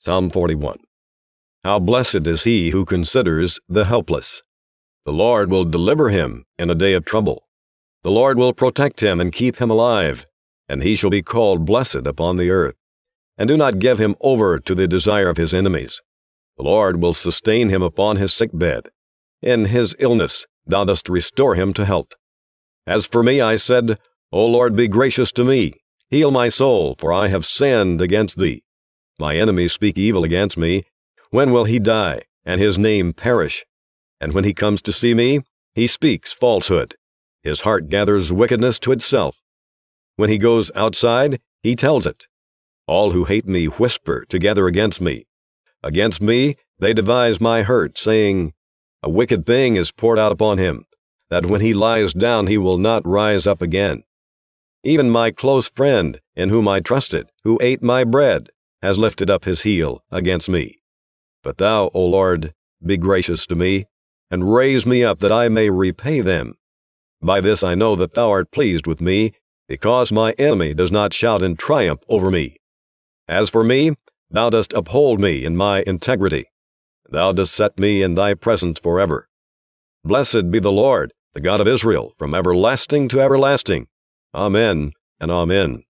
Psalm 41. How blessed is he who considers the helpless. The Lord will deliver him in a day of trouble. The Lord will protect him and keep him alive, and he shall be called blessed upon the earth. And do not give him over to the desire of his enemies. The Lord will sustain him upon his sick bed. In his illness thou dost restore him to health. As for me, I said, O Lord, be gracious to me. Heal my soul, for I have sinned against thee. My enemies speak evil against me. When will he die, and his name perish? And when he comes to see me, he speaks falsehood. His heart gathers wickedness to itself. When he goes outside, he tells it. All who hate me whisper together against me. Against me they devise my hurt, saying, A wicked thing is poured out upon him, that when he lies down he will not rise up again. Even my close friend, in whom I trusted, who ate my bread, has lifted up his heel against me. But thou, O Lord, be gracious to me, and raise me up that I may repay them. By this I know that thou art pleased with me, because my enemy does not shout in triumph over me. As for me, thou dost uphold me in my integrity. Thou dost set me in thy presence forever. Blessed be the Lord, the God of Israel, from everlasting to everlasting. Amen and amen.